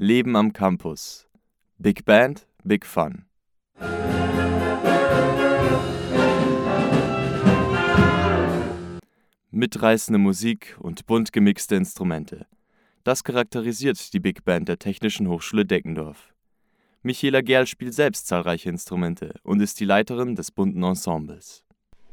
Leben am Campus. Big Band, Big Fun. Mitreißende Musik und bunt gemixte Instrumente. Das charakterisiert die Big Band der Technischen Hochschule Deckendorf. Michaela Gerl spielt selbst zahlreiche Instrumente und ist die Leiterin des bunten Ensembles.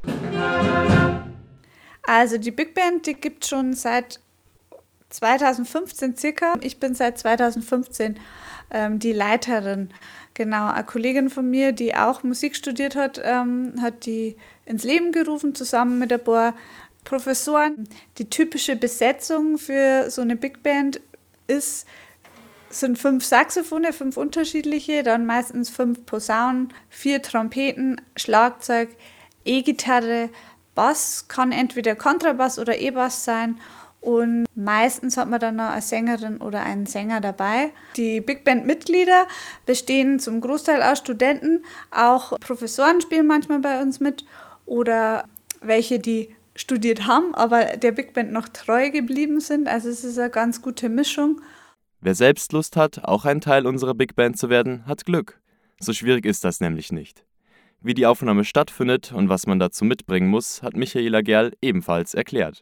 Also die Big Band, die gibt es schon seit 2015 circa. Ich bin seit 2015 die Leiterin. Genau, eine Kollegin von mir, die auch Musik studiert hat, hat die ins Leben gerufen, zusammen mit ein paar Professoren. Die typische Besetzung für so eine Big Band sind 5 Saxophone, 5 unterschiedliche, dann meistens 5 Posaunen, 4 Trompeten, Schlagzeug, E-Gitarre, Bass, kann entweder Kontrabass oder E-Bass sein und meistens hat man dann noch eine Sängerin oder einen Sänger dabei. Die Big Band-Mitglieder bestehen zum Großteil aus Studenten, auch Professoren spielen manchmal bei uns mit oder welche, die studiert haben, aber der Big Band noch treu geblieben sind, also es ist eine ganz gute Mischung. Wer selbst Lust hat, auch ein Teil unserer Big Band zu werden, hat Glück. So schwierig ist das nämlich nicht. Wie die Aufnahme stattfindet und was man dazu mitbringen muss, hat Michaela Gerl ebenfalls erklärt.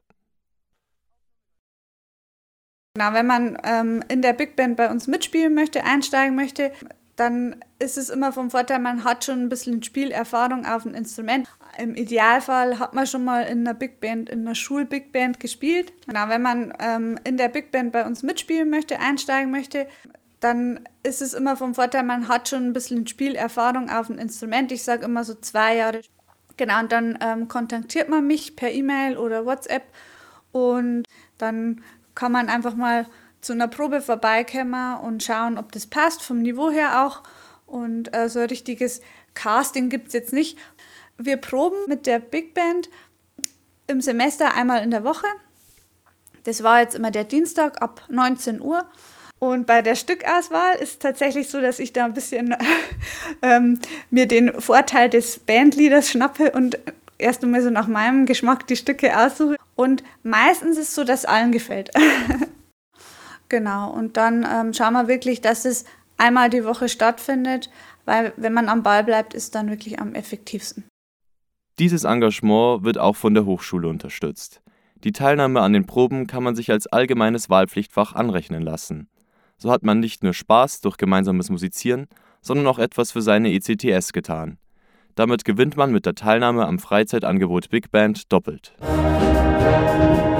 Genau, wenn man in der Big Band bei uns mitspielen möchte, einsteigen möchte, dann ist es immer vom Vorteil, man hat schon ein bisschen Spielerfahrung auf dem Instrument. Im Idealfall hat man schon mal in einer Big Band, in einer Schul-Big Band gespielt. Genau, wenn man in der Big Band bei uns mitspielen möchte, einsteigen möchte, dann ist es immer vom Vorteil, man hat schon ein bisschen Spielerfahrung auf dem Instrument. Ich sage immer so 2 Jahre. Genau, und dann kontaktiert man mich per E-Mail oder WhatsApp und dann kann man einfach mal zu einer Probe vorbeikommen und schauen, ob das passt, vom Niveau her auch. Und so ein richtiges Casting gibt es jetzt nicht. Wir proben mit der Big Band im Semester einmal in der Woche. Das war jetzt immer der Dienstag ab 19 Uhr. Und bei der Stückauswahl ist es tatsächlich so, dass ich da ein bisschen mir den Vorteil des Bandleaders schnappe und erst einmal so nach meinem Geschmack die Stücke aussuche. Und meistens ist es so, dass allen gefällt. Genau, und dann schauen wir wirklich, dass es einmal die Woche stattfindet, weil wenn man am Ball bleibt, ist dann wirklich am effektivsten. Dieses Engagement wird auch von der Hochschule unterstützt. Die Teilnahme an den Proben kann man sich als allgemeines Wahlpflichtfach anrechnen lassen. So hat man nicht nur Spaß durch gemeinsames Musizieren, sondern auch etwas für seine ECTS getan. Damit gewinnt man mit der Teilnahme am Freizeitangebot Big Band doppelt.